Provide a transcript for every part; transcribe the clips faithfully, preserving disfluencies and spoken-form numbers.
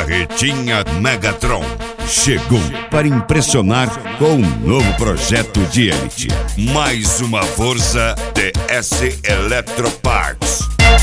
Barretinha Megatron chegou para impressionar com um novo projeto de elite. Mais uma força D S Electroparts.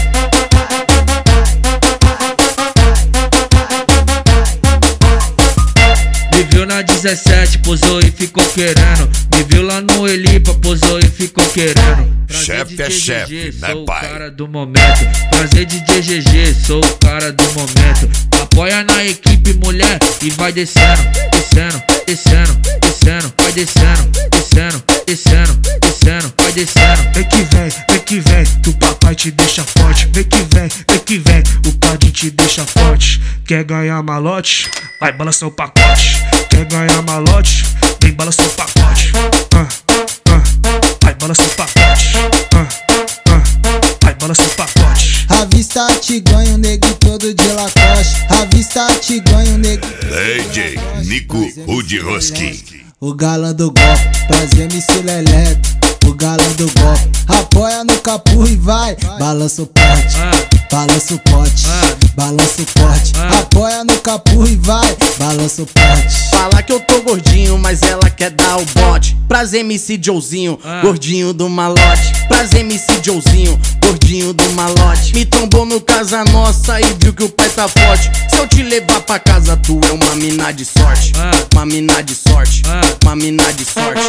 Me viu na dezessete, posou e ficou querendo. Me viu lá no Elipa, posou e ficou querendo. Chefe é chefe, né, sou pai? o cara do momento. Prazer de D G G, sou o cara do momento. Apoia na equipe, mulher, e vai descendo, descendo, descendo, descendo, vai descendo, descendo, descendo, descendo, vai descendo. Vem que vem, vem que vem, que o papai te deixa forte. Vem que vem, vem que vem, o padrinho te deixa forte. Quer ganhar malote? Vai balançar o pacote. Quer ganhar malote? Vem balançar o pacote. Ah, ah, vai balançar o pacote. Ah, ah, vai balançar o pacote. Avista te ganho, nego todo de Lacoste. Avista te ganho, nego. D J Nico Rudiroski. O galã do golpe, prazer M C Leleto. O galã do golpe, apoia no capu e vai. Balança o pote, balança o pote, balança o pote. Apoia no capu e vai. Balança o pote. Fala que eu tô gordinho, mas ela quer dar o bote. Prazer M C Joezinho, gordinho do malote. Prazer M C Joezinho, gordinho do malote. Me trombou no casa nossa e viu que o pai tá forte. Se eu te levar pra casa tu é uma mina de sorte. Uma mina de sorte, uma mina de sorte.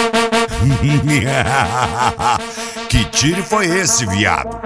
Que tiro foi esse, viado?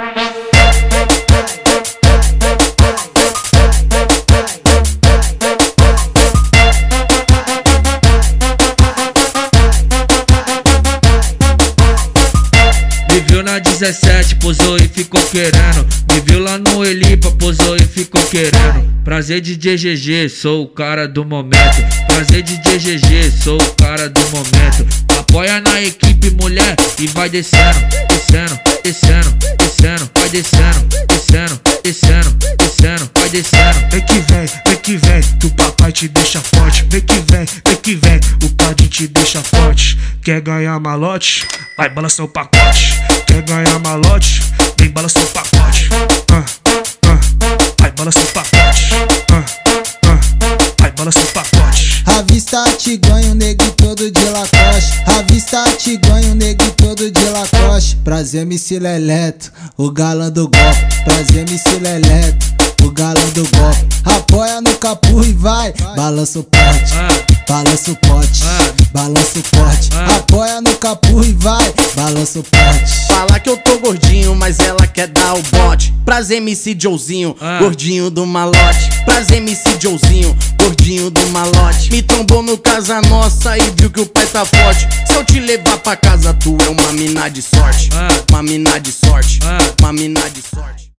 Me viu na dezessete, posou e ficou querendo. Me viu lá no Elipa, posou e ficou querendo. Prazer de D G G, sou o cara do momento. Prazer de D G G, sou o cara do momento. Apoia na equipe, mulher, e vai descendo, descendo, descendo, descendo, vai descendo, descendo, descendo, descendo, vai descendo. Vem que vem, vem que vem, que o papai te deixa forte. Vem que vem, vem que vem, o padrinho te deixa forte. Quer ganhar malote? Vai balançar o pacote. Quer ganhar malote? Vem balançar o pacote. Ah, ah, vai balançar o pacote. Ah, ah, vai balançar o pacote. Avista te ganho, nego todo de Lacoste. Avista te ganho, nego todo de Lacoste. Prazer M C Leleto, o galã do golpe. Prazer M C Leleto, o galã do golpe. Apoia no capu e vai. Balança o pote, balança o pote, balança o pote. Apoia no capu e vai. Balança o pote. Fala que eu tô gordinho, mas ela quer dar o bote. Prazer M C Joezinho, gordinho do malote. Prazer M C Joezinho, gordinho do malote. Me trombou no casa nossa e viu que o pai tá forte. Se eu te levar pra casa tu é uma mina de sorte. Uma mina de sorte, uma mina de sorte.